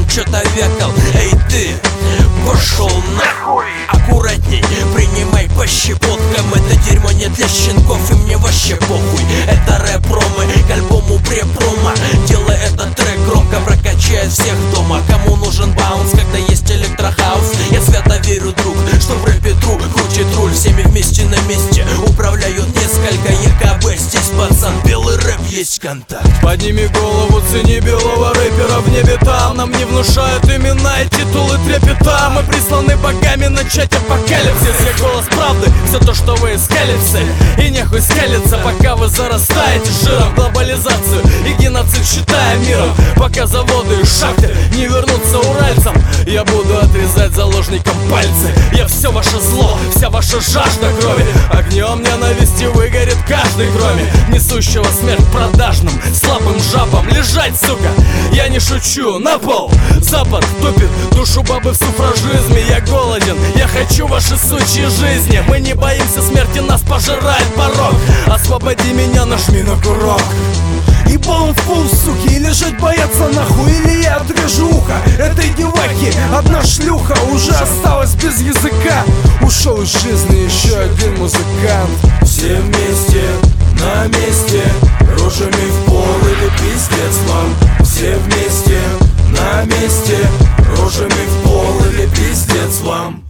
что-то векал. Эй ты, пошел нахуй. Аккуратней, принимай по щепоткам. Это дерьмо не для щенков, и мне вообще похуй. Это рэп-ромы, к альбому препрома. Делай этот трек громко, прокачает всех дома. Кому нужен баунс, когда есть электрохаус? Я свято верю, друг, что в рэпе друг крутит руль. Всеми вместе на месте управляют несколько ЕКБ. Здесь, пацан, белый рэп, есть контакт. Подними голову, цени белого рэпера в небе там. Нам не внушают имена и титулы трепета. Мы присланы богами начать апокалипсис. Я голос правды, все то, что вы искали в цель. И нехуй скалиться, пока вы зарастаете жиром. Глобализацию и геноцид считая миром. Пока заводы и шахты не вернутся уральцам, я буду отрезать заложникам пальцы. Я все ваше зло, вся ваша жажда крови. Огнем ненависти выгорит каждый, кроме несущего смерть продажным слабым жабам. Лежать, сука, я не шучу, на пол. Запад топит душу бабы в суфражизме. Я голоден, я хочу ваши сучьи жизни. Мы не боимся смерти, нас пожирает порог. Освободи меня, нажми на курок. Ебал фул, суки, и лежать боятся нахуй, или я отрежу ухо этой деваки. Одна шлюха уже осталась без языка. Ушел из жизни еще один музыкант. Все вместе, на месте, рожами в пол или пиздец вам. Все вместе, на месте, рожами в пол или пиздец вам.